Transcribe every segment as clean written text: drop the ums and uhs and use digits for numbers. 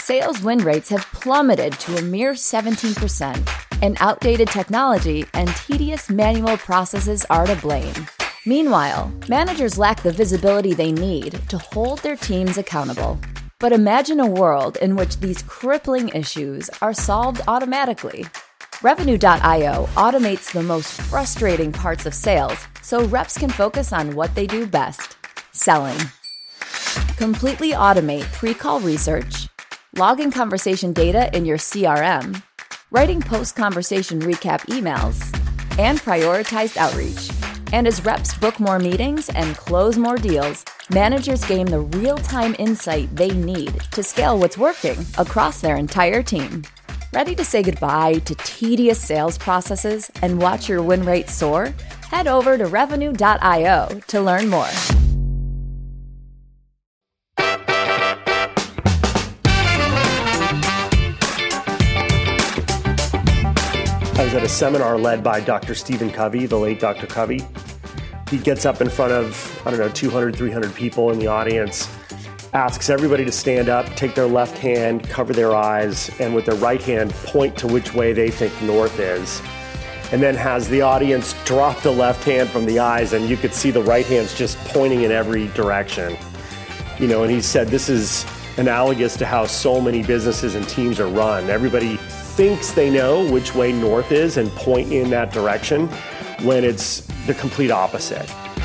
sales win rates have plummeted to a mere 17%, and outdated technology and tedious manual processes are to blame. Meanwhile, managers lack the visibility they need to hold their teams accountable. But imagine a world in which these crippling issues are solved automatically. Revenue.io automates the most frustrating parts of sales so reps can focus on what they do best: selling. Completely automate pre-call research, logging conversation data in your CRM, writing post-conversation recap emails, and prioritized outreach. And as reps book more meetings and close more deals, managers gain the real-time insight they need to scale what's working across their entire team. Ready to say goodbye to tedious sales processes and watch your win rate soar? Head over to Revenue.io to learn more. I was at a seminar led by Dr. Stephen Covey, the late Dr. Covey. He gets up in front of, 200, 300 people in the audience, asks everybody to stand up, take their left hand, cover their eyes, and with their right hand point to which way they think north is. And then has the audience drop the left hand from the eyes, and you could see the right hand's just pointing in every direction. And he said this is analogous to how so many businesses and teams are run. Everybody thinks they know which way north is and point in that direction when it's the complete opposite.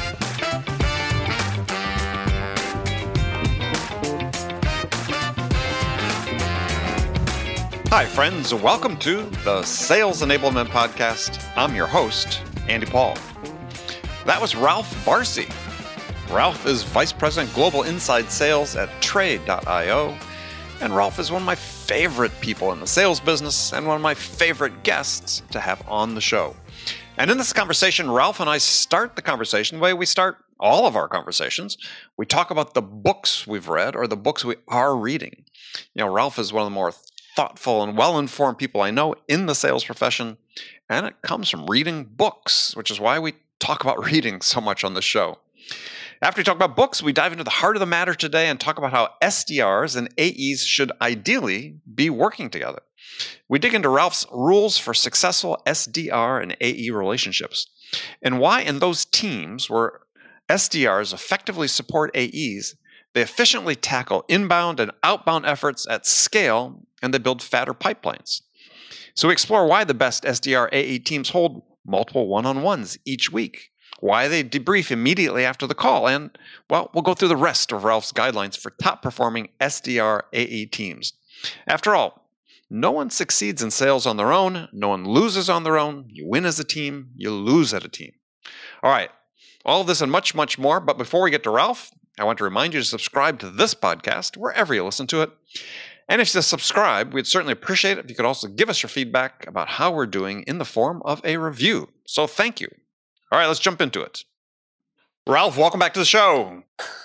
Hi, friends. Welcome to the Sales Enablement Podcast. I'm your host, Andy Paul. That was Ralph Barcy. Ralph is Vice President Global Inside Sales at Trade.io. And Ralph is one of my favorite people in the sales business and one of my favorite guests to have on the show. And in this conversation, Ralph and I start the conversation the way we start all of our conversations. We talk about the books we've read or the books we are reading. Ralph is one of the more thoughtful and well-informed people I know in the sales profession, and it comes from reading books, which is why we talk about reading so much on the show. After we talk about books, we dive into the heart of the matter today and talk about how SDRs and AEs should ideally be working together. We dig into Ralph's rules for successful SDR and AE relationships, and why in those teams where SDRs effectively support AEs, they efficiently tackle inbound and outbound efforts at scale, and they build fatter pipelines. So we explore why the best SDR AE teams hold multiple one-on-ones each week, why they debrief immediately after the call, and, we'll go through the rest of Ralph's guidelines for top-performing SDR AE teams. After all, no one succeeds in sales on their own. No one loses on their own. You win as a team. You lose as a team. All right, all of this and much, much more. But before we get to Ralph, I want to remind you to subscribe to this podcast wherever you listen to it. And if you subscribe, we'd certainly appreciate it if you could also give us your feedback about how we're doing in the form of a review. So thank you. All right, let's jump into it. Ralph, welcome back to the show.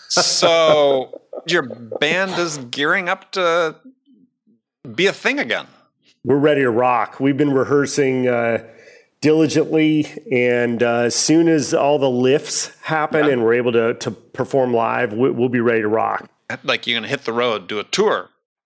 So your band is gearing up to be a thing again. We're ready to rock. We've been rehearsing diligently, and as soon as all the lifts happen and we're able to perform live, we'll be ready to rock. Like you're going to hit the road, do a tour?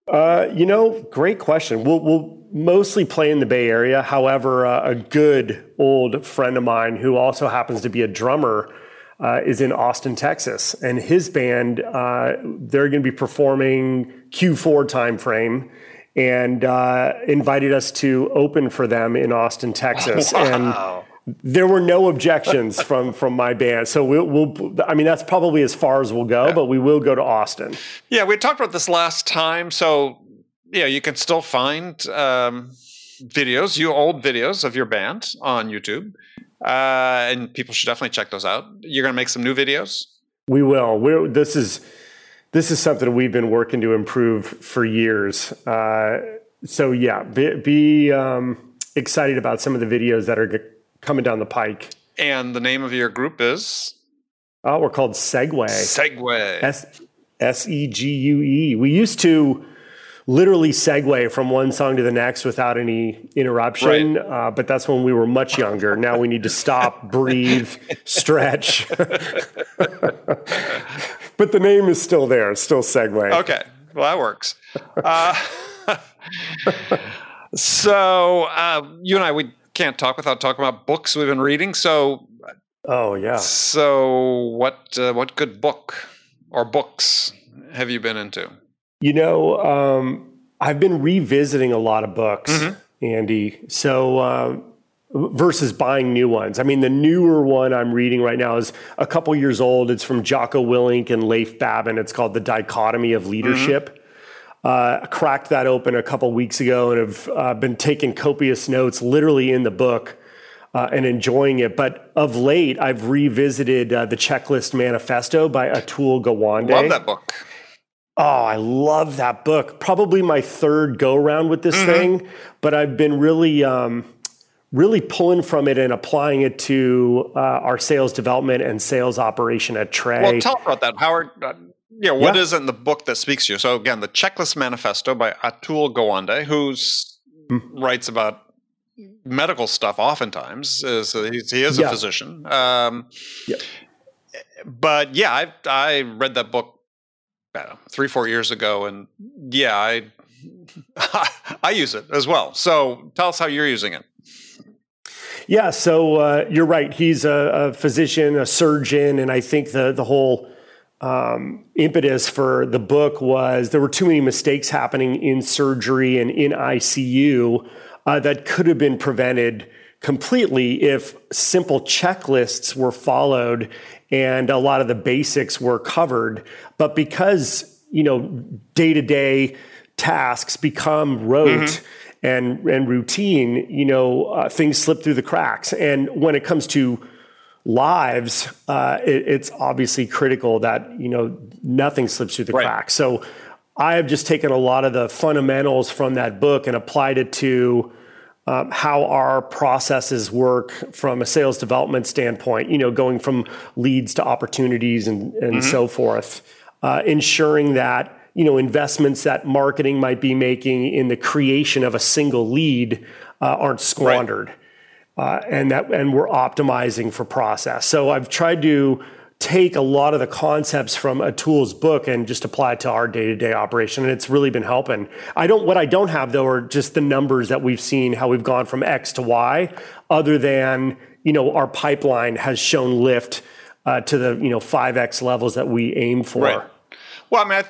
Great question. We'll mostly play in the Bay Area. However, a good old friend of mine who also happens to be a drummer is in Austin, Texas, and his band, they're going to be performing Q4 timeframe, and invited us to open for them in Austin, Texas. Wow. And there were no objections from my band. So we'll that's probably as far as we'll go, but we will go to Austin. Yeah, we talked about this last time. So, you can still find old videos of your band on YouTube. And people should definitely check those out. You're going to make some new videos? We will. This is something we've been working to improve for years. Be excited about some of the videos that are coming down the pike. And the name of your group is? We're called Segue. Segue. Segue. We used to literally segue from one song to the next without any interruption, right. But that's when we were much younger. Now we need to stop, breathe, stretch. But the name is still there. It's still Segue. Okay. Well, that works. So you and I, we can't talk without talking about books we've been reading. So, Oh, yeah. so what good book or books have you been into? I've been revisiting a lot of books, Andy. So versus buying new ones. I mean, the newer one I'm reading right now is a couple years old. It's from Jocko Willink and Leif Babin. It's called The Dichotomy of Leadership. I cracked that open a couple weeks ago and have been taking copious notes literally in the book and enjoying it. But of late, I've revisited The Checklist Manifesto by Atul Gawande. Love that book. Oh, I love that book. Probably my third go around with this thing, but I've been really pulling from it and applying it to our sales development and sales operation at Tray. Well, tell us about that, Howard. What is it in the book that speaks to you? So again, The Checklist Manifesto by Atul Gawande, who writes about medical stuff oftentimes. He is a physician. But yeah, I read that book, I don't know, 3-4 years ago, and I use it as well. So tell us how you're using it. Yeah, so you're right. He's a physician, a surgeon, and I think the whole impetus for the book was there were too many mistakes happening in surgery and in ICU that could have been prevented completely if simple checklists were followed and a lot of the basics were covered. But because, day-to-day tasks become rote and routine, things slip through the cracks. And when it comes to lives, it's obviously critical that, nothing slips through the cracks. So I have just taken a lot of the fundamentals from that book and applied it to how our processes work from a sales development standpoint, going from leads to opportunities and so forth, ensuring that, investments that marketing might be making in the creation of a single lead aren't squandered. And we're optimizing for process. So I've tried to take a lot of the concepts from Atul's book and just apply it to our day-to-day operation. And it's really been helping. What I don't have though are just the numbers that we've seen, how we've gone from X to Y, other than, our pipeline has shown lift to the, 5X levels that we aim for. Right. Well, I mean,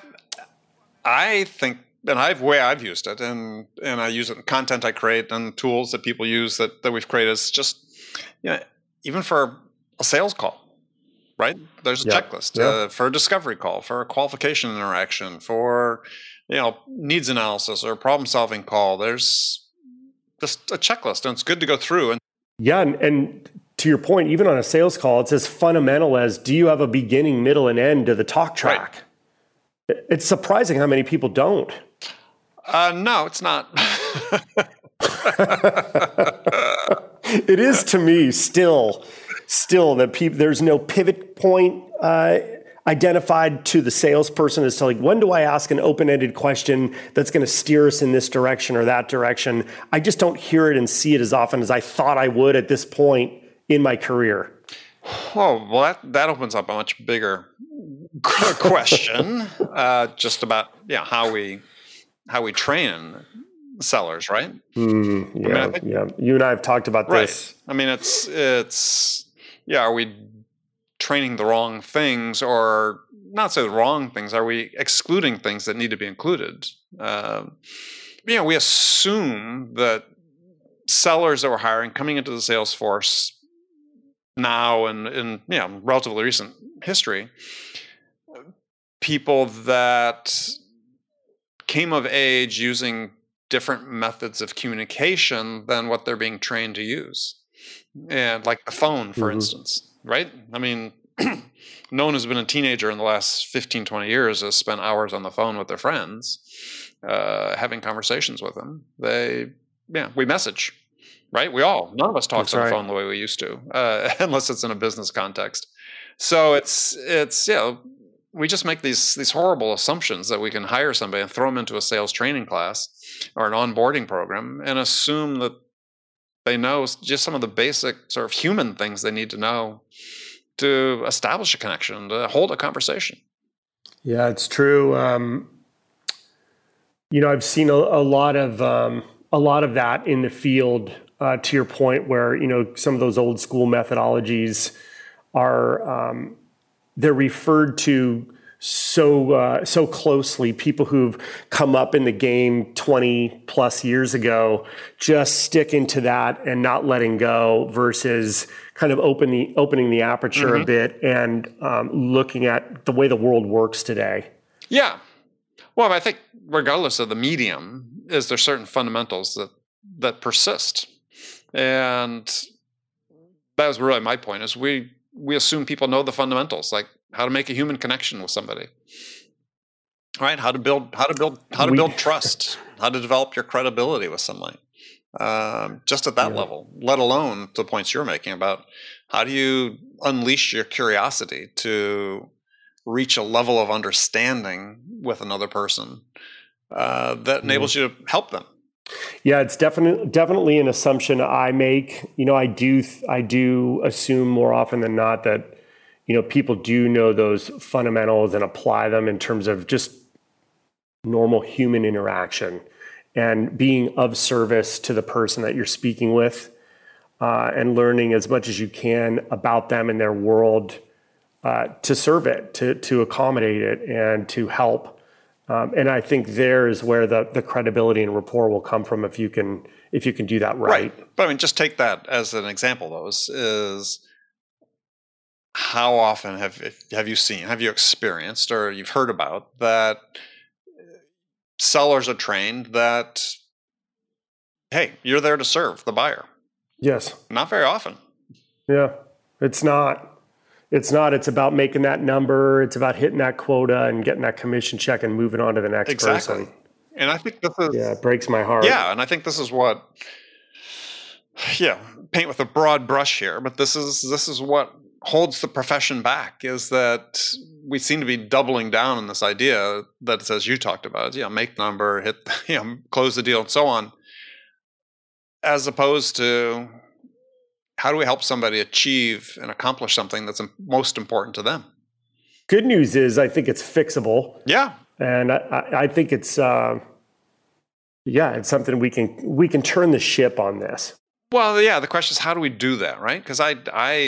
I think, and I've used it, and I use it in content I create and tools that people use that we've created is just, even for a sales call, right? There's a checklist for a discovery call, for a qualification interaction, for, needs analysis or a problem solving call. There's just a checklist, and it's good to go through. And to your point, even on a sales call, it's as fundamental as, do you have a beginning, middle, and end to the talk track? Right. It's surprising how many people don't. No, it's not. It is to me still that there's no pivot point identified to the salesperson as to when do I ask an open-ended question that's going to steer us in this direction or that direction. I just don't hear it and see it as often as I thought I would at this point in my career. Oh, well, that opens up a much bigger question, just about how we train sellers, right? You and I have talked about this. I mean, it's are we training the wrong things, or not say the wrong things? Are we excluding things that need to be included? We assume that sellers that we're hiring coming into the sales force now and in relatively recent history, people that came of age using different methods of communication than what they're being trained to use. And like the phone, for instance, right? I mean, no one who's been a teenager in the last 15, 20 years has spent hours on the phone with their friends, having conversations with them. We message, right? None of us talk on the phone the way we used to, unless it's in a business context. So it's we just make these horrible assumptions that we can hire somebody and throw them into a sales training class or an onboarding program and assume that they know just some of the basic sort of human things they need to know to establish a connection, to hold a conversation. Yeah, it's true. I've seen a lot of that in the field. To your point, where some of those old school methodologies are they're referred to so closely. People who've come up in the game 20 plus years ago, just sticking to that and not letting go, versus kind of opening the aperture a bit and looking at the way the world works today. Yeah. Well, I think regardless of the medium, is there certain fundamentals that persist. And that was really my point, is we assume people know the fundamentals, like how to make a human connection with somebody, right? How to build trust, how to develop your credibility with somebody, just at that level, let alone the points you're making about how do you unleash your curiosity to reach a level of understanding with another person that enables you to help them. Yeah, it's definitely an assumption I make. I do assume more often than not that people do know those fundamentals and apply them in terms of just normal human interaction and being of service to the person that you're speaking with, and learning as much as you can about them and their world, to serve it, to accommodate it, and to help. And I think there is where the credibility and rapport will come from if you can do that right. But I mean, just take that as an example, though, is how often have you experienced, or you've heard about that sellers are trained that, hey, you're there to serve the buyer. Yes. Not very often. Yeah, it's not. It's about making that number. It's about hitting that quota and getting that commission check and moving on to the next person. And I think this is... Yeah, it breaks my heart. Yeah, and I think this is what... Yeah, paint with a broad brush here, but this is what holds the profession back, is that we seem to be doubling down on this idea that, as you talked about, make the number, hit, close the deal, and so on, as opposed to... how do we help somebody achieve and accomplish something that's most important to them? Good news is I think it's fixable. Yeah. And I think it's it's something we can turn the ship on this. Well, yeah, the question is, how do we do that, right? Because I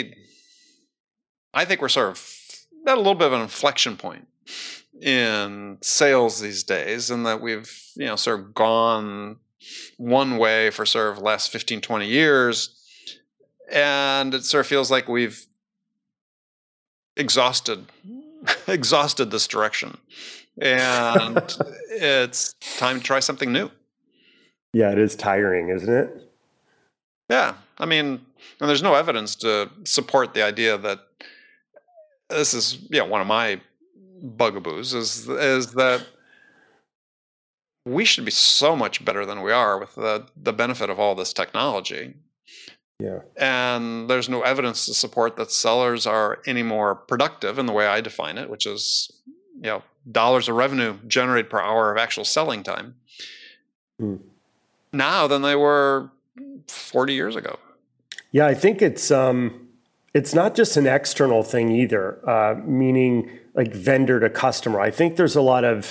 think we're sort of at a little bit of an inflection point in sales these days, and that we've, sort of gone one way for sort of the last 15, 20 years. And it sort of feels like we've exhausted this direction, and it's time to try something new. Yeah, it is tiring, isn't it? Yeah, I mean, and there's no evidence to support the idea that this is, one of my bugaboos is that we should be so much better than we are with the benefit of all this technology. Yeah. And there's no evidence to support that sellers are any more productive in the way I define it, which is, dollars of revenue generated per hour of actual selling time now than they were 40 years ago. Yeah, I think it's not just an external thing either, meaning like vendor to customer. I think there's a lot of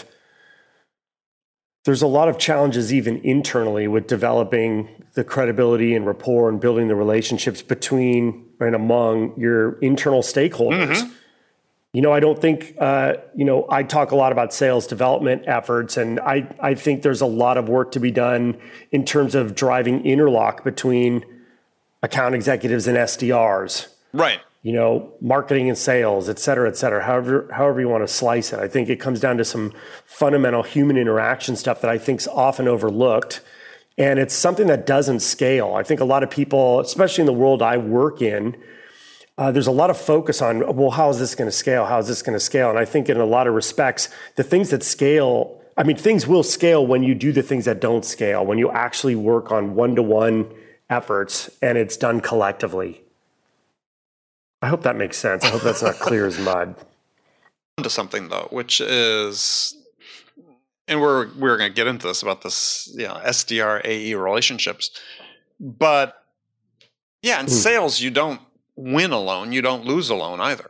challenges even internally with developing the credibility and rapport and building the relationships between and among your internal stakeholders. Mm-hmm. I don't think, I talk a lot about sales development efforts, and I think there's a lot of work to be done in terms of driving interlock between account executives and SDRs. Right. Marketing and sales, et cetera, however you want to slice it. I think it comes down to some fundamental human interaction stuff that I think is often overlooked. And it's something that doesn't scale. I think a lot of people, especially in the world I work in, there's a lot of focus on, well, how is this going to scale? How is this going to scale? And I think in a lot of respects, the things that scale, things will scale when you do the things that don't scale, when you actually work on one-to-one efforts and it's done collectively. I hope that makes sense. I hope that's not clear as mud. To something though, which is, and we're going to get into this about this, SDR AE relationships, but in sales you don't win alone, you don't lose alone either.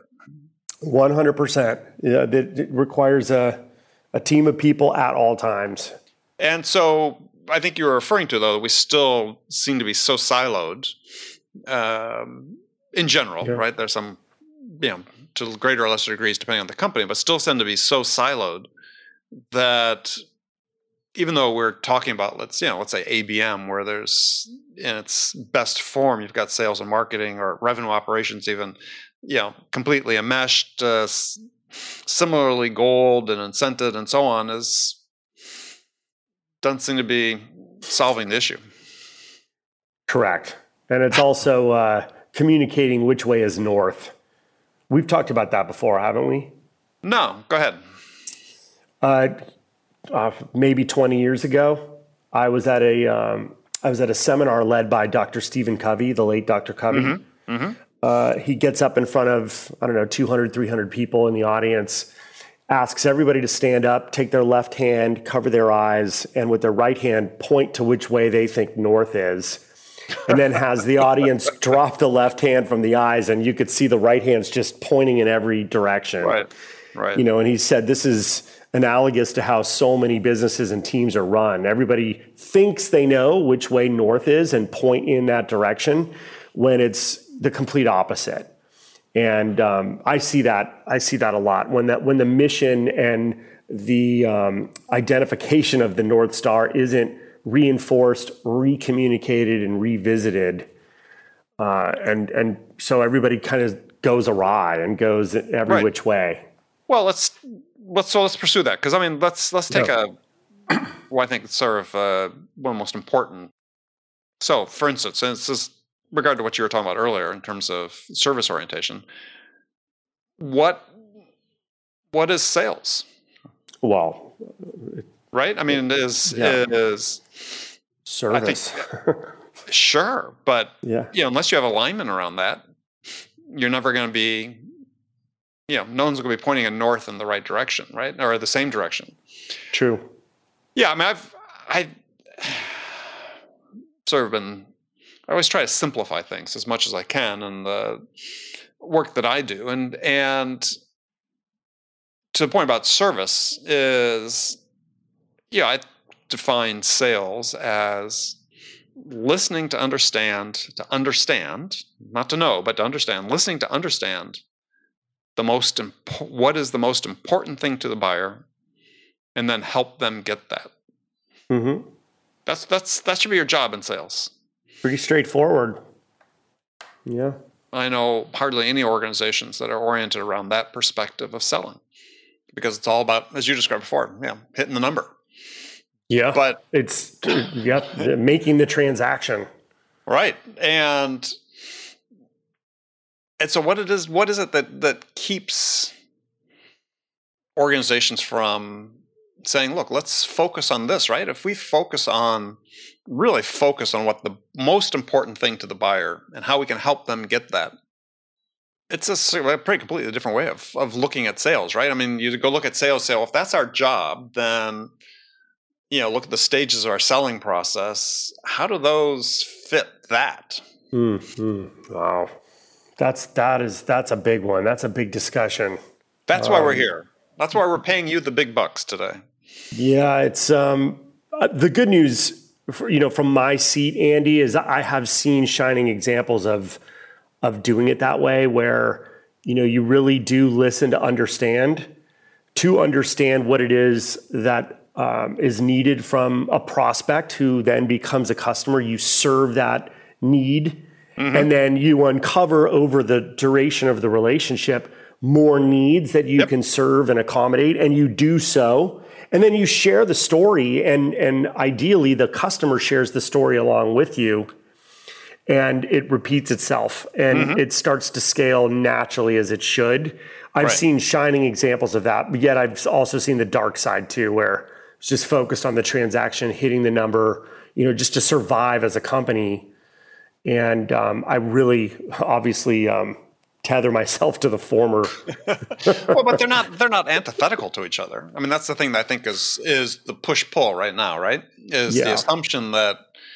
100%. Yeah, it requires a team of people at all times. And so I think you were referring to, though, we still seem to be so siloed in general, right? There's some, to greater or lesser degrees, depending on the company, but still tend to be so siloed that even though we're talking about, let's say ABM, where there's in its best form, you've got sales and marketing or revenue operations, even, completely enmeshed, similarly goaled and incented and so on, doesn't seem to be solving the issue. Correct. And it's also communicating which way is north. We've talked about that before, haven't we? No, go ahead. Maybe 20 years ago, I was at a seminar led by Dr. Stephen Covey, the late Dr. Covey. Mm-hmm. Mm-hmm. He gets up in front of, 200, 300 people in the audience, asks everybody to stand up, take their left hand, cover their eyes, and with their right hand, point to which way they think north is. And then has the audience drop the left hand from the eyes, and you could see the right hand's just pointing in every direction. Right. And he said this is analogous to how so many businesses and teams are run. Everybody thinks they know which way north is and point in that direction when it's the complete opposite. And I see that a lot when the mission and the identification of the North Star isn't reinforced, recommunicated, and revisited, and so everybody kind of goes awry and goes every which way. Well, let's pursue that, because let's take I think it's sort of one of the most important. So, for instance, and this is regard to what you were talking about earlier in terms of service orientation. What is sales? Well, right? It is service. I think, sure, but unless you have alignment around that, you're never going to be. No one's going to be pointing a north in the right direction, right, or the same direction. True. Yeah, I've sort of been. I always try to simplify things as much as I can in the work that I do, and to the point about service is, I define sales as listening to understand, not to know, but to understand, listening to understand what is the most important thing to the buyer, and then help them get that. Mm-hmm. That should be your job in sales. Pretty straightforward. Yeah. I know hardly any organizations that are oriented around that perspective of selling, because it's all about, as you described before, hitting the number. Yeah. But it's making the transaction. Right. And so what is it that keeps organizations from saying, look, let's focus on this, right? If we really focus on what the most important thing to the buyer and how we can help them get that, it's a pretty completely different way of looking at sales, right? You go look at sales, say, well, if that's our job, then, look at the stages of our selling process. How do those fit that? Mm-hmm. Wow. That's a big one. That's a big discussion. That's why we're here. That's why we're paying you the big bucks today. Yeah, it's the good news, from my seat, Andy, is I have seen shining examples of doing it that way, where you really do listen to understand what it is that is needed from a prospect who then becomes a customer. You serve that need. Mm-hmm. And then you uncover over the duration of the relationship more needs that you can serve and accommodate, and you do so. And then you share the story, and ideally the customer shares the story along with you, and it repeats itself, and it starts to scale naturally as it should. I've seen shining examples of that, but yet I've also seen the dark side too, where it's just focused on the transaction, hitting the number, just to survive as a company. And I really, obviously, tether myself to the former. Well, but they're not antithetical to each other. That's the thing that I think is the push-pull right now, right? Is the assumption that,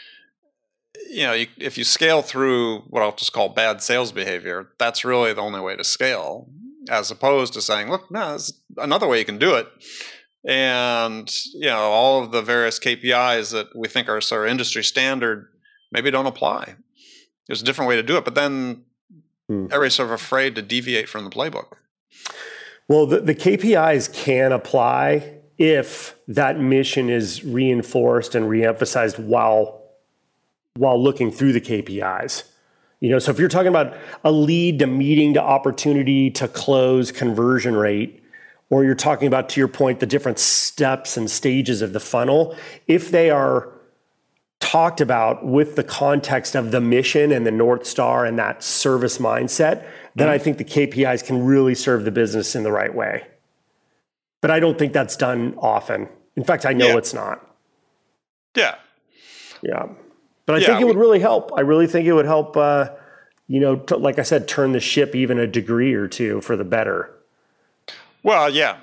if you scale through what I'll just call bad sales behavior, that's really the only way to scale, as opposed to saying, look, no, there's another way you can do it. And, all of the various KPIs that we think are sort of industry standard maybe don't apply. There's a different way to do it, but then everybody's sort of afraid to deviate from the playbook. Well, the KPIs can apply if that mission is reinforced and reemphasized while looking through the KPIs. So if you're talking about a lead to meeting to opportunity to close conversion rate, or you're talking about, to your point, the different steps and stages of the funnel, if they are talked about with the context of the mission and the North Star and that service mindset, then I think the KPIs can really serve the business in the right way. But I don't think that's done often. In fact, I know it's not. Yeah. Yeah. But I think it would really help. I really think it would help, like I said, turn the ship even a degree or two for the better. Well, yeah.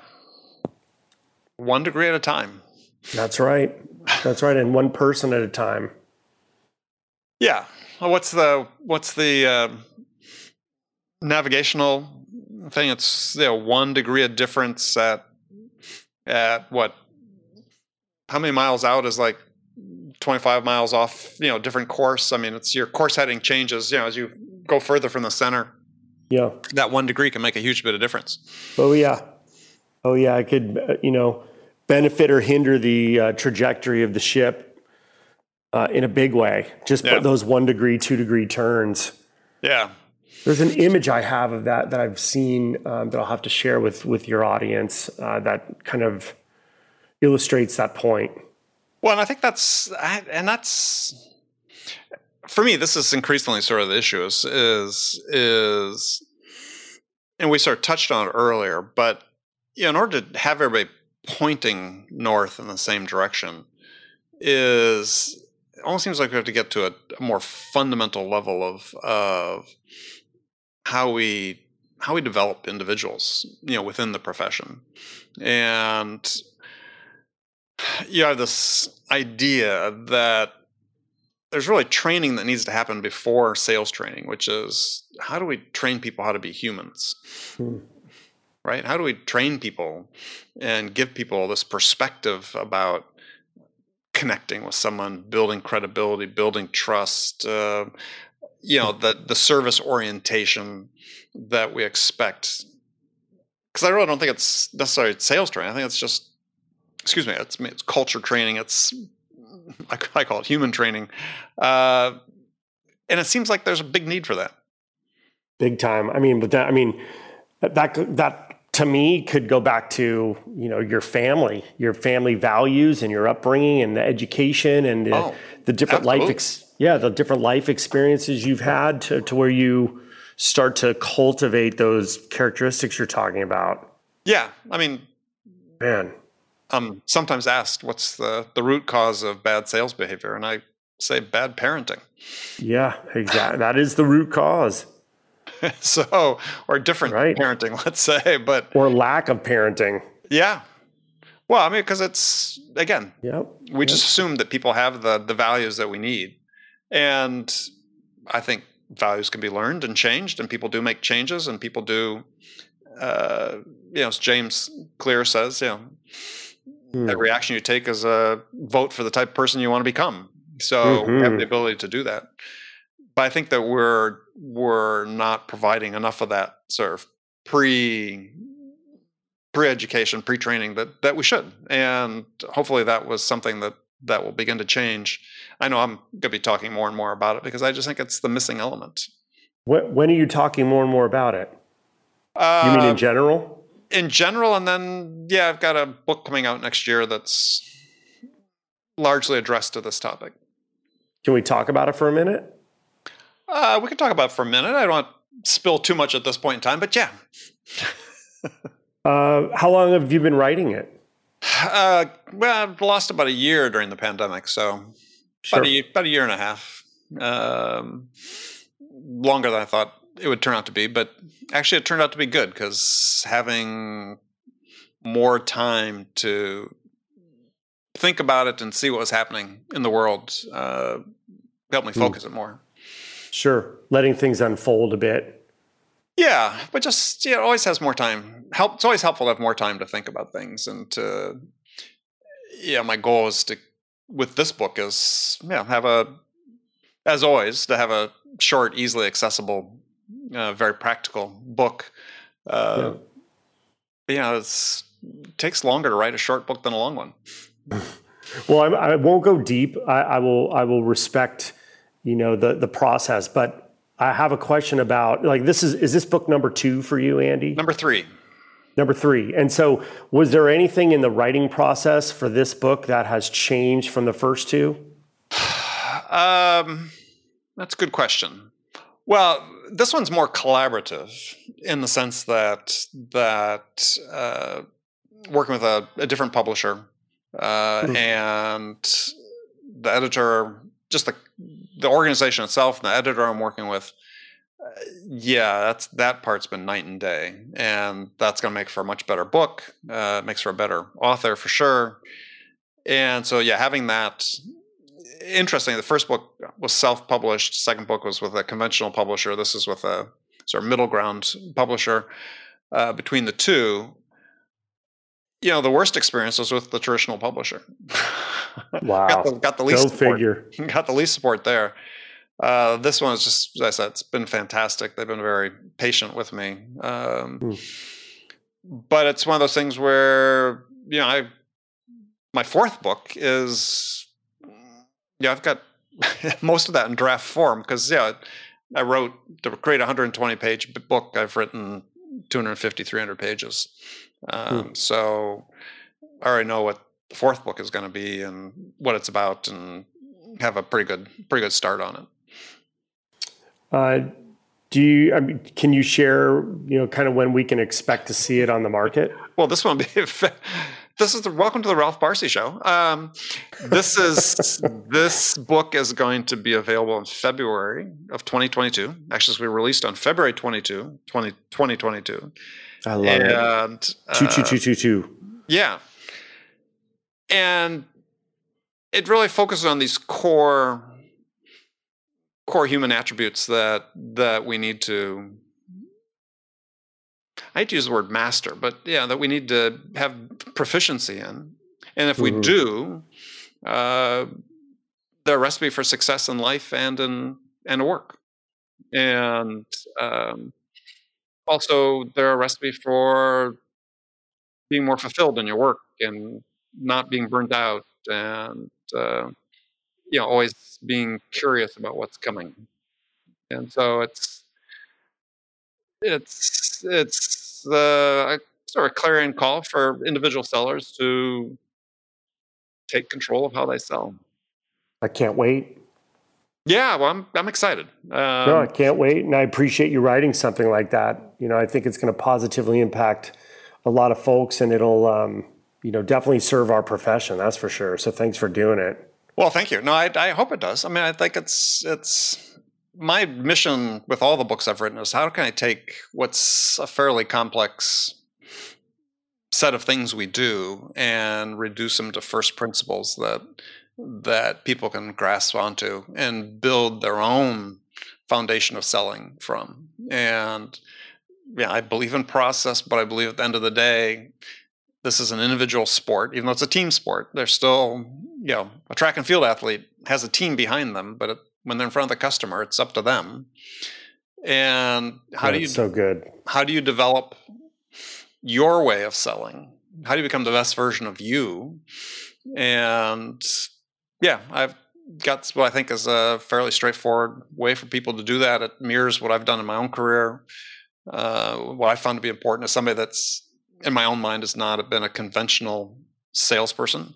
1 degree at a time. That's right. That's right. And one person at a time. Yeah. Well, what's the navigational thing? It's 1 degree of difference at what? How many miles out is like 25 miles off, different course. I mean, it's your course heading changes, as you go further from the center. Yeah. That 1 degree can make a huge bit of difference. Oh, yeah. It could, benefit or hinder the trajectory of the ship in a big way. Just those 1 degree, 2 degree turns. Yeah. There's an image I have of that I've seen that I'll have to share with your audience that kind of illustrates that point. Well, and I think that's for me, this is increasingly sort of the issue is, and we sort of touched on it earlier, but in order to have everybody pointing north in the same direction, it almost seems like we have to get to a more fundamental level of how we develop individuals, within the profession. And you have this idea that there's really training that needs to happen before sales training, which is, how do we train people how to be humans? Right? How do we train people and give people this perspective about connecting with someone, building credibility, building trust, the service orientation that we expect? Because I really don't think it's necessarily sales training. I think it's just, it's culture training. I call it human training. And it seems like there's a big need for that. Big time. I mean, that to me could go back to, your family values and your upbringing and the education and the different the different life experiences you've had to where you start to cultivate those characteristics you're talking about. Yeah. I mean, man, I'm sometimes asked what's the root cause of bad sales behavior, and I say bad parenting. Yeah, exactly. That is the root cause. Or different parenting, let's say, or lack of parenting. Yeah. Well, I mean, because it's, again, we just assume that people have the values that we need. And I think values can be learned and changed, and people do make changes, and people do, as James Clear says, every action you take is a vote for the type of person you want to become. So we have the ability to do that. But I think that we're not providing enough of that sort of pre-education, pre-training that we should. And hopefully that was something that will begin to change. I know I'm going to be talking more and more about it because I just think it's the missing element. When are you talking more and more about it? You mean in general? In general, and then, I've got a book coming out next year that's largely addressed to this topic. Can we talk about it for a minute? We can talk about it for a minute. I don't want to spill too much at this point in time, but yeah. How long have you been writing it? I've lost about a year during the pandemic, so about a year and a half. Longer than I thought it would turn out to be, but actually it turned out to be good because having more time to think about it and see what was happening in the world helped me focus it more. Sure. Letting things unfold a bit. Yeah, but just it always has more time. It's always helpful to have more time to think about things, and to my goal is to with this book is as always to have a short, easily accessible, very practical book. But it takes longer to write a short book than a long one. Well, I won't go deep. I will respect, the process. But I have a question about is this book number 2 for you, Andy? Number 3. Number 3. And so, was there anything in the writing process for this book that has changed from the first 2? That's a good question. Well, this one's more collaborative in the sense that working with a different publisher and the editor, just the organization itself, and the editor I'm working with. That part's been night and day, and that's going to make for a much better book. Makes for a better author for sure. And so, having that. Interesting. The first book was self-published. Second book was with a conventional publisher. This is with a sort of middle ground publisher. Between the two, the worst experience was with the traditional publisher. Wow. got the least support. Figure. Got the least support there. This one is just, as I said, it's been fantastic. They've been very patient with me. But it's one of those things where, my fourth book is, I've got most of that in draft form because, I wrote to create a 120-page book. I've written 250, 300 pages. So I already know what the fourth book is going to be and what it's about, and have a pretty good start on it. Can you share, kind of when we can expect to see it on the market? Well, this one This is welcome to the Ralph Barcy Show. This book is going to be available in February of 2022. Actually, it's going to be released on February 2022. I love it. 22222. Yeah, and it really focuses on these core human attributes that we need to. I hate to use the word master, but that we need to have proficiency in. And if we do, they're a recipe for success in life and in work. And also they're a recipe for being more fulfilled in your work and not being burnt out, and always being curious about what's coming. And so it's a sort of clarion call for individual sellers to take control of how they sell. I can't wait. Yeah, well, I'm excited. No, I can't wait, and I appreciate you writing something like that. I think it's going to positively impact a lot of folks, and it'll, definitely serve our profession. That's for sure. So thanks for doing it. Well, thank you. No, I hope it does. I mean, I think it's. My mission with all the books I've written is how can I take what's a fairly complex set of things we do and reduce them to first principles that people can grasp onto and build their own foundation of selling from. And I believe in process, but I believe at the end of the day, this is an individual sport. Even though it's a team sport, there's still, a track and field athlete has a team behind them, but when they're in front of the customer, it's up to them. And how do you develop your way of selling? How do you become the best version of you? And I've got what I think is a fairly straightforward way for people to do that. It mirrors what I've done in my own career. What I found to be important is somebody that's, in my own mind, has not been a conventional salesperson.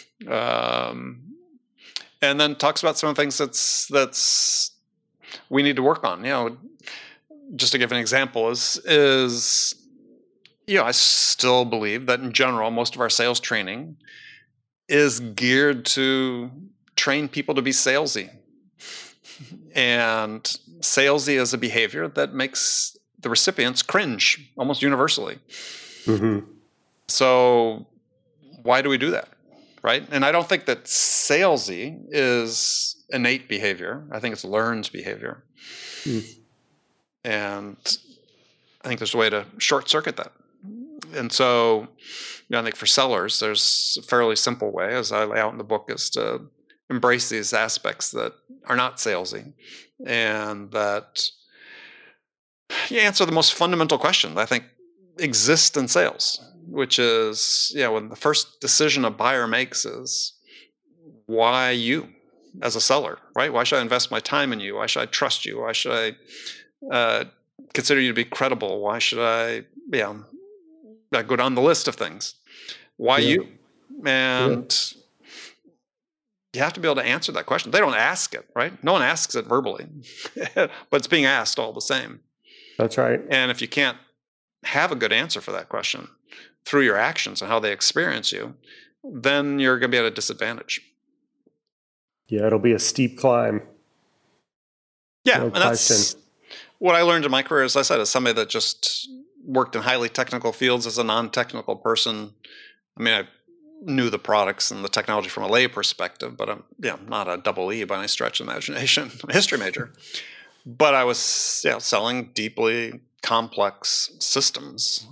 And then talks about some of the things that's we need to work on. Just to give an example is I still believe that in general, most of our sales training is geared to train people to be salesy. And salesy is a behavior that makes the recipients cringe almost universally. So why do we do that? Right? And I don't think that salesy is innate behavior. I think it's learned behavior. And I think there's a way to short circuit that. And so, I think for sellers, there's a fairly simple way, as I lay out in the book, is to embrace these aspects that are not salesy and that you answer the most fundamental question that I think exists in sales, which is, when the first decision a buyer makes is, why you as a seller, right? Why should I invest my time in you? Why should I trust you? Why should I consider you to be credible? Why should I go down the list of things? Why you? And you have to be able to answer that question. They don't ask it, right? No one asks it verbally, but it's being asked all the same. That's right. And if you can't have a good answer for that question through your actions and how they experience you, then you're going to be at a disadvantage. Yeah, it'll be a steep climb. Yeah, no and question. That's what I learned in my career, as I said, as somebody that just worked in highly technical fields as a non-technical person. I mean, I knew the products and the technology from a lay perspective, but I'm not a double E by any stretch of imagination. I'm a history major. But I was selling deeply complex systems.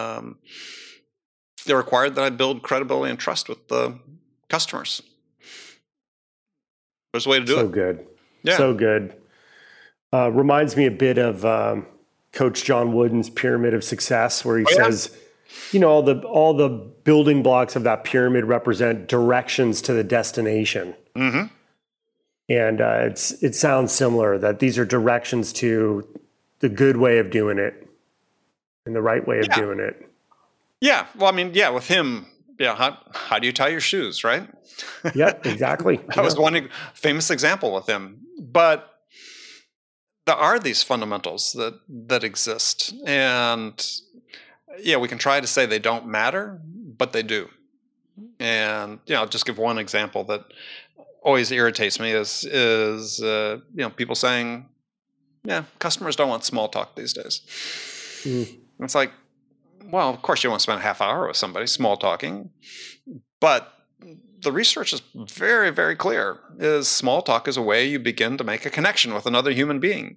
They required that I build credibility and trust with the customers. There's a way to do it. So good. Yeah. So good. Reminds me a bit of Coach John Wooden's Pyramid of Success, where he says, all the building blocks of that pyramid represent directions to the destination. Mm-hmm. And it sounds similar, that these are directions to the good way of doing it and the right way of doing it. Yeah. Well, I mean, with him, how do you tie your shoes, right? Yeah, exactly. That was one famous example with him. But there are these fundamentals that exist. And we can try to say they don't matter, but they do. And I'll just give one example that always irritates me is people saying, customers don't want small talk these days. It's like, well, of course you want to spend a half hour with somebody small talking, but the research is very, very clear. Is small talk is a way you begin to make a connection with another human being.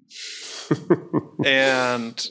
And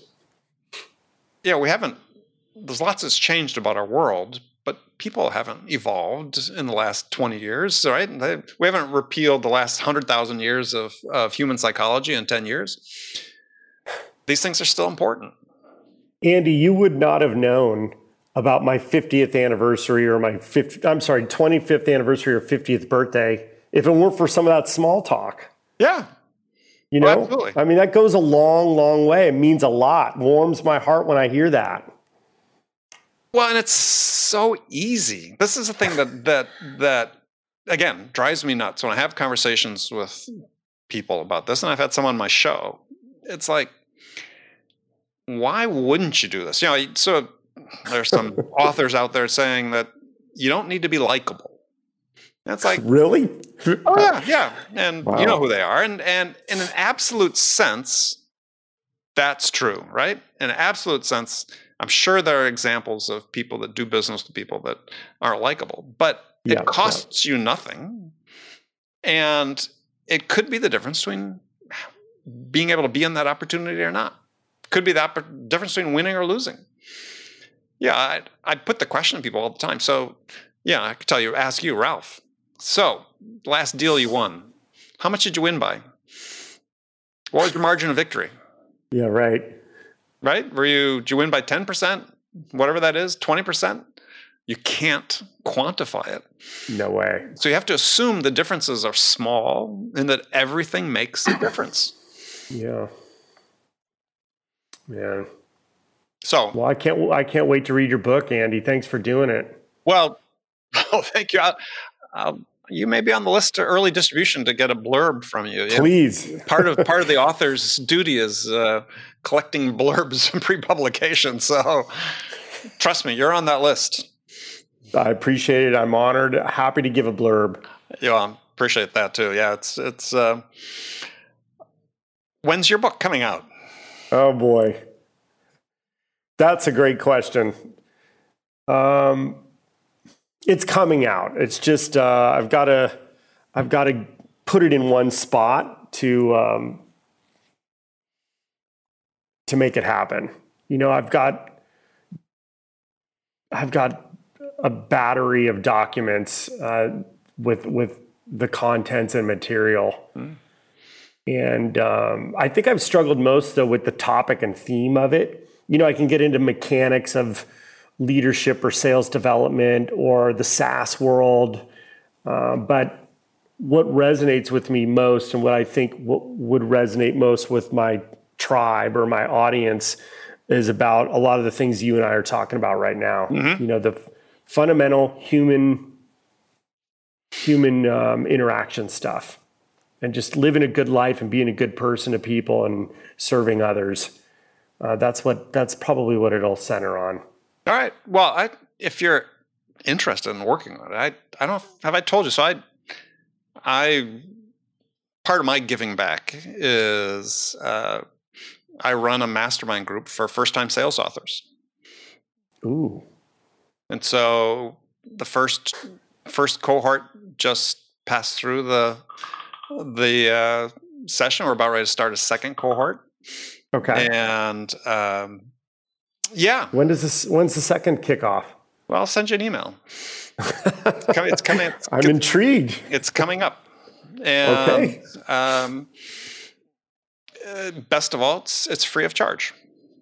there's lots that's changed about our world, but people haven't evolved in the last 20 years, right? We haven't repealed the last 100,000 years of human psychology in 10 years. These things are still important. Andy, you would not have known about my 50th anniversary or 25th anniversary or 50th birthday if it weren't for some of that small talk. Yeah. Absolutely. I mean, that goes a long, long way. It means a lot. Warms my heart when I hear that. Well, and it's so easy. This is a thing that again drives me nuts when I have conversations with people about this, and I've had some on my show. It's like, why wouldn't you do this? So there's some authors out there saying that you don't need to be likable. That's like, really? Oh yeah. And wow. You know who they are. And in an absolute sense, that's true, right? In an absolute sense, I'm sure there are examples of people that do business with people that aren't likable, but it costs you nothing. And it could be the difference between being able to be in that opportunity or not. Could be that difference between winning or losing. Yeah, I put the question to people all the time. So, I could ask you, Ralph. So, last deal you won, how much did you win by? What was your margin of victory? Yeah, right. Right? Did you win by 10%? Whatever that is, 20%? You can't quantify it. No way. So you have to assume the differences are small and that everything makes a difference. Yeah. So, well, I can't wait to read your book, Andy. Thanks for doing it. Well, thank you. You may be on the list to early distribution to get a blurb from you. Please. Part of the author's duty is collecting blurbs pre-publication. So, trust me, you're on that list. I appreciate it. I'm honored. Happy to give a blurb. Yeah, I appreciate that too. Yeah, it's. When's your book coming out? Oh boy, that's a great question. It's coming out. It's just I've got to put it in one spot to make it happen. I've got a battery of documents with the contents and material. And I think I've struggled most, though, with the topic and theme of it. I can get into mechanics of leadership or sales development or the SaaS world. But what resonates with me most, and what I think would resonate most with my tribe or my audience, is about a lot of the things you and I are talking about right now. The fundamental human interaction stuff, and just living a good life and being a good person to people and serving others. That's probably what it'll center on. All right. Well, if you're interested in working on it, I don't have I told you. So I part of my giving back is I run a mastermind group for first-time sales authors. Ooh. And so the first cohort just passed through the session. We're about ready to start a second cohort. Okay. And when's the second kickoff? Well, I'll send you an email. It's coming. I'm intrigued. It's coming up. And, okay. Best of all, it's free of charge.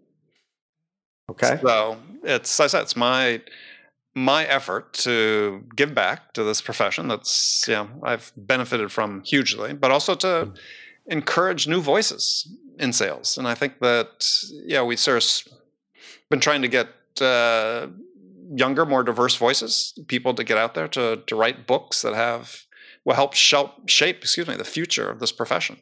Okay. So it's my effort to give back to this profession that's I've benefited from hugely, but also to encourage new voices in sales. And I think that we sort of been trying to get younger, more diverse voices, people to get out there to write books that will help shape the future of this profession.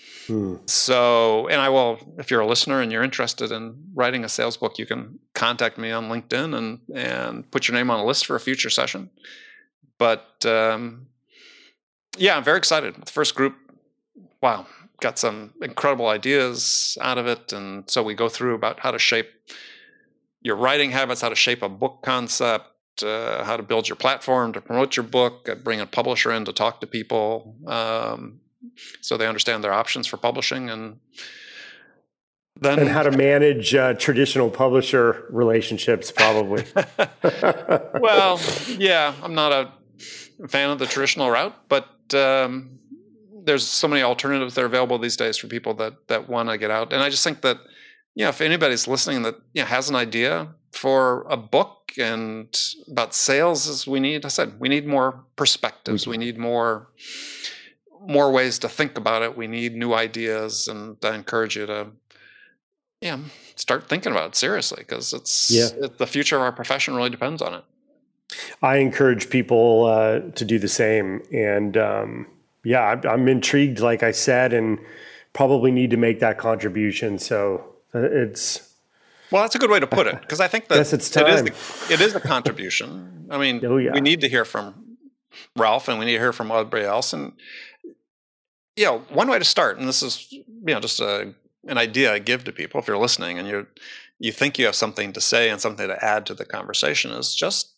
So, and I will, if you're a listener and you're interested in writing a sales book, you can contact me on LinkedIn and put your name on a list for a future session. But I'm very excited. The first group, wow, got some incredible ideas out of it. And so we go through about how to shape your writing habits, how to shape a book concept, how to build your platform to promote your book, bring a publisher in to talk to people, so they understand their options for publishing, and how to manage traditional publisher relationships, probably. Well, I'm not a fan of the traditional route, but there's so many alternatives that are available these days for people that want to get out. And I just think that if anybody's listening that has an idea for a book and about sales, we need more perspectives. We need more ways to think about it. We need new ideas, and I encourage you to start thinking about it seriously, because the future of our profession really depends on it. I encourage people to do the same, and I'm intrigued, like I said, and probably need to make that contribution. So that's a good way to put it, because I think that it's time. It is a contribution. I mean, we need to hear from Ralph, and we need to hear from everybody else. And one way to start, and this is just an idea I give to people if you're listening and you think you have something to say and something to add to the conversation, is just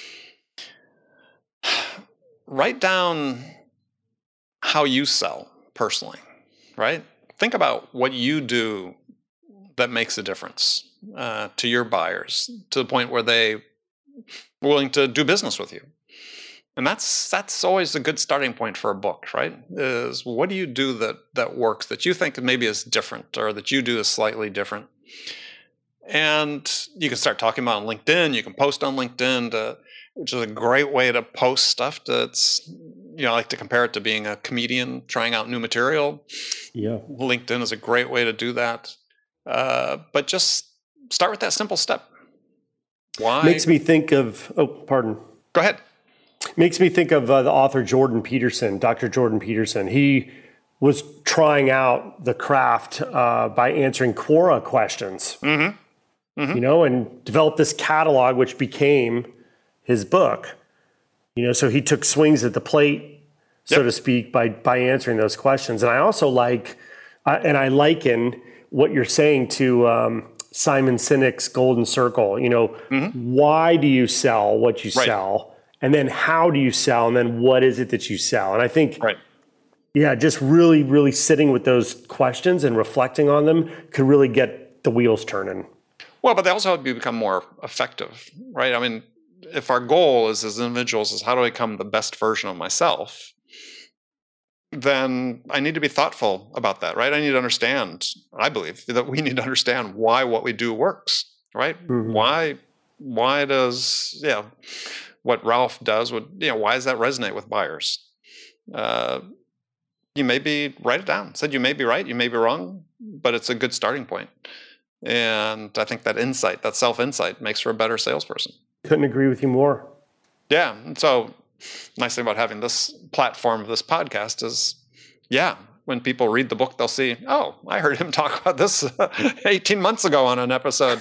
write down how you sell personally, right? Think about what you do that makes a difference to your buyers, to the point where they're willing to do business with you. And that's always a good starting point for a book, right? Is what do you do that works, that you think maybe is different, or that you do is slightly different? And you can start talking about on LinkedIn. You can post on LinkedIn, which is a great way to post stuff that's, I like to compare it to being a comedian trying out new material. Yeah. LinkedIn is a great way to do that. But just start with that simple step. Why? Makes me think of, pardon. Go ahead. Makes me think of the author Jordan Peterson, Dr. Jordan Peterson. He was trying out the craft by answering Quora questions, and developed this catalog, which became his book. So he took swings at the plate, so to speak, by answering those questions. And I also I liken what you're saying to Simon Sinek's Golden Circle. Why do you sell what you sell? And then how do you sell? And then what is it that you sell? And I think, just really, really sitting with those questions and reflecting on them could really get the wheels turning. Well, but they also have to become more effective, right? I mean, if our goal is as individuals is how do I become the best version of myself, then I need to be thoughtful about that, right? I need to understand, I believe that we need to understand why what we do works, right? Mm-hmm. Why does, what Ralph does, why does that resonate with buyers? You may be, write it down. Said you may be right, you may be wrong, but it's a good starting point. And I think that insight, that self-insight makes for a better salesperson. Couldn't agree with you more. Yeah. And so nice thing about having this platform of this podcast is, when people read the book, they'll see, oh, I heard him talk about this 18 months ago on an episode.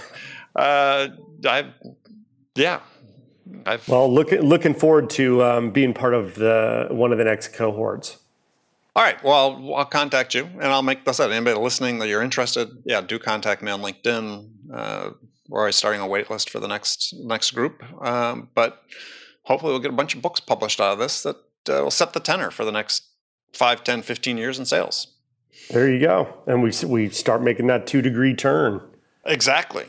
Looking forward to being part of one of the next cohorts. All right. Well, I'll contact you, and I'll make this out. Anybody listening that you're interested, do contact me on LinkedIn. We're already starting a wait list for the next group. But hopefully we'll get a bunch of books published out of this that will set the tenor for the next 5, 10, 15 years in sales. There you go. And we start making that 2-degree turn. Exactly.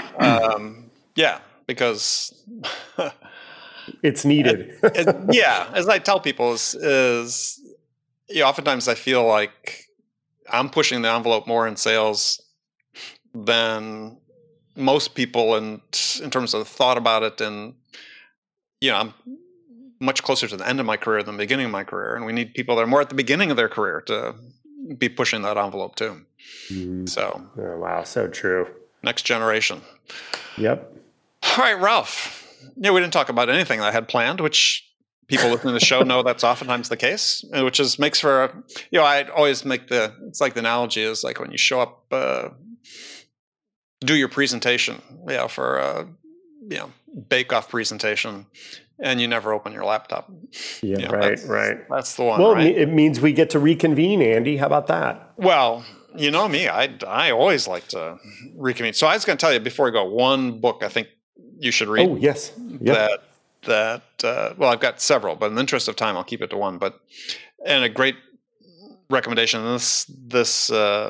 Because it's needed. As I tell people is oftentimes I feel like I'm pushing the envelope more in sales than most people in terms of thought about it. And, I'm much closer to the end of my career than the beginning of my career. And we need people that are more at the beginning of their career to be pushing that envelope too. Mm-hmm. So. Oh, wow. So true. Next generation. Yep. All right, Ralph. We didn't talk about anything that I had planned, which people listening to the show know that's oftentimes the case, which makes for, I always make it's like the analogy is like when you show up, do your presentation, for a, bake-off presentation, and you never open your laptop. Yeah, right. That's the one. Well, right? It means we get to reconvene, Andy. How about that? Well, you know me, I always like to reconvene. So I was going to tell you before we go, one book I think you should read. Oh, yes. Yep. I've got several, but in the interest of time, I'll keep it to one. And a great recommendation. This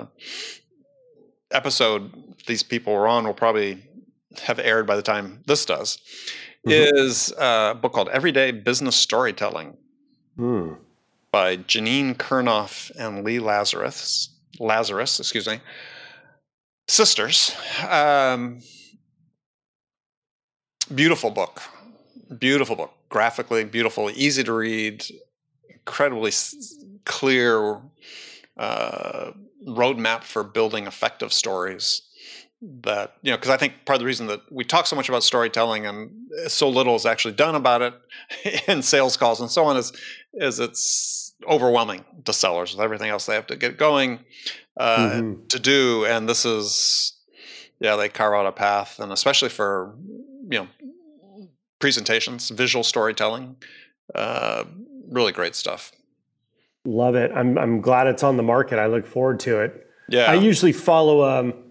episode these people were on will probably have aired by the time this does. Is a book called Everyday Business Storytelling by Janine Kurnoff and Lee Lazarus, sisters. Beautiful book, graphically beautiful, easy to read, incredibly clear roadmap for building effective stories. That, because I think part of the reason that we talk so much about storytelling and so little is actually done about it in sales calls and so on is it's overwhelming to sellers with everything else they have to get going to do. And this is, they carve out a path, and especially for, presentations, visual storytelling, really great stuff. Love it. I'm glad it's on the market. I look forward to it. Yeah. I usually follow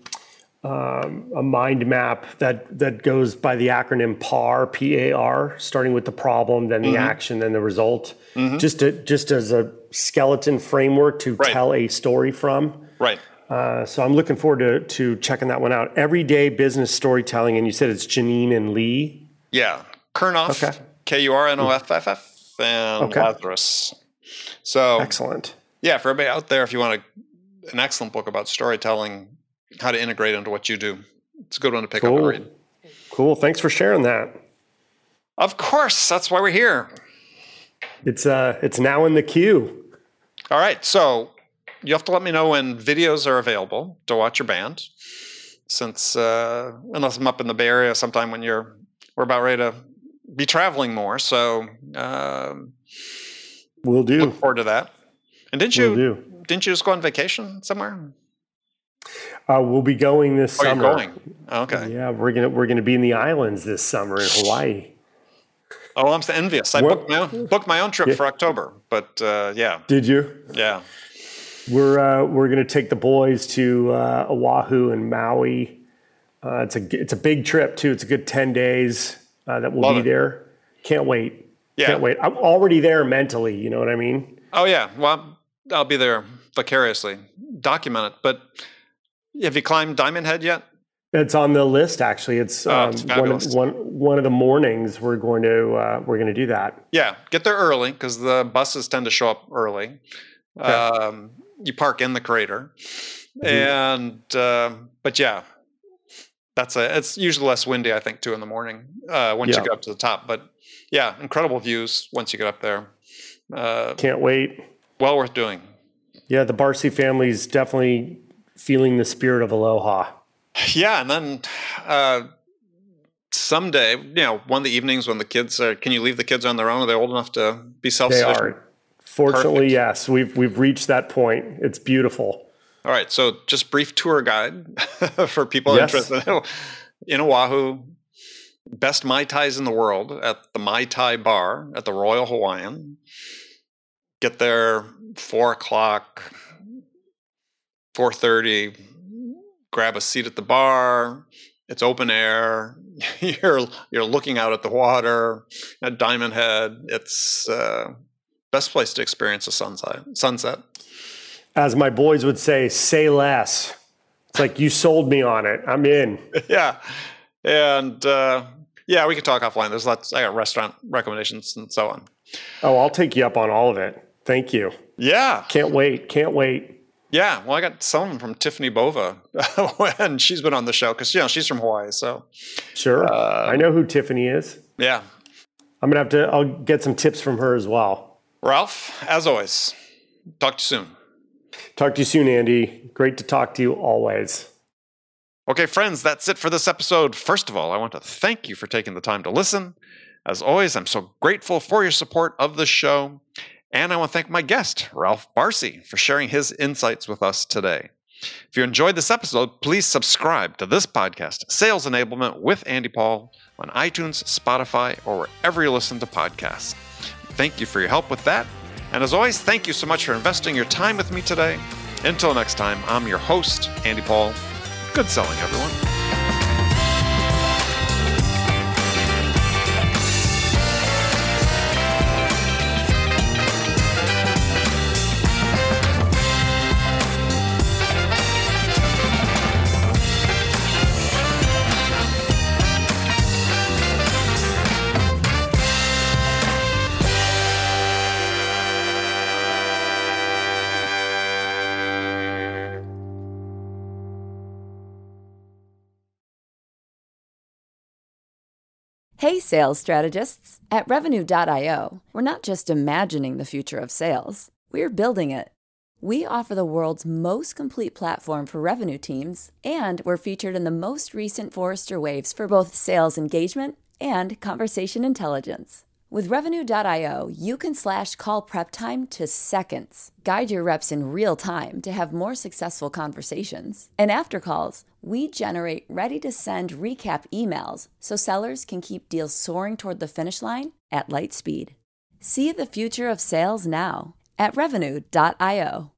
a mind map that goes by the acronym PAR, P-A-R, starting with the problem, then the action, then the result, just as a skeleton framework to tell a story from. Right. So I'm looking forward to checking that one out. Everyday Business Storytelling, and you said it's Janine and Lee? Yeah. Kurnoff, Kurnoff, and Lazarus. So excellent. Yeah, for everybody out there, if you want an excellent book about storytelling, how to integrate into what you do, it's a good one to pick up and read. Cool. Thanks for sharing that. Of course, that's why we're here. It's now in the queue. All right, so you have to let me know when videos are available to watch your band. Since unless I'm up in the Bay Area sometime when we're about ready to be traveling more, so we'll do. Look forward to that. And didn't you just go on vacation somewhere? We'll be going this summer. You're going? Okay. Yeah, we're gonna be in the islands this summer in Hawaii. Oh, I'm so envious. I booked my own trip for October, but yeah. Did you? Yeah. We're gonna take the boys to Oahu and Maui. It's a big trip too. It's a good 10 days that we'll be there. Can't wait. Yeah. Can't wait. I'm already there mentally. You know what I mean? Oh yeah. Well, I'll be there vicariously. Document it. But have you climbed Diamond Head yet? It's on the list, actually. It's fabulous. one of the mornings we're going to do that. Yeah, get there early because the buses tend to show up early. Okay. You park in the crater, and but yeah, it's usually less windy, I think, too, in the morning once you get up to the top. But yeah, incredible views once you get up there. Can't wait. Well worth doing. Yeah, the Barcy family's definitely feeling the spirit of aloha. Yeah, and then someday, one of the evenings when the kids can you leave the kids on their own? Are they old enough to be self-sufficient? They are. Fortunately, yes. We've reached that point. It's beautiful. All right, so just brief tour guide for people interested in Oahu. Best Mai Tais in the world at the Mai Tai Bar at the Royal Hawaiian. Get there 4 o'clock, 4:30. Grab a seat at the bar. It's open air. You're looking out at the water at Diamond Head. It's best place to experience a sunset. As my boys would say less. It's like, you sold me on it. I'm in. Yeah. And we can talk offline. There's lots. I got restaurant recommendations and so on. Oh, I'll take you up on all of it. Thank you. Yeah. Can't wait. Yeah, well, I got some of them from Tiffany Bova when she's been on the show because she's from Hawaii. So sure, I know who Tiffany is. Yeah, I'll get some tips from her as well. Ralph, as always, talk to you soon. Talk to you soon, Andy. Great to talk to you always. Okay, friends, that's it for this episode. First of all, I want to thank you for taking the time to listen. As always, I'm so grateful for your support of the show. And I want to thank my guest, Ralph Barcy, for sharing his insights with us today. If you enjoyed this episode, please subscribe to this podcast, Sales Enablement with Andy Paul, on iTunes, Spotify, or wherever you listen to podcasts. Thank you for your help with that. And as always, thank you so much for investing your time with me today. Until next time, I'm your host, Andy Paul. Good selling, everyone. Hey, sales strategists. At Revenue.io, we're not just imagining the future of sales, we're building it. We offer the world's most complete platform for revenue teams, and we're featured in the most recent Forrester Waves for both sales engagement and conversation intelligence. With Revenue.io, you can slash call prep time to seconds, guide your reps in real time to have more successful conversations. And after calls, we generate ready-to-send recap emails so sellers can keep deals soaring toward the finish line at light speed. See the future of sales now at Revenue.io.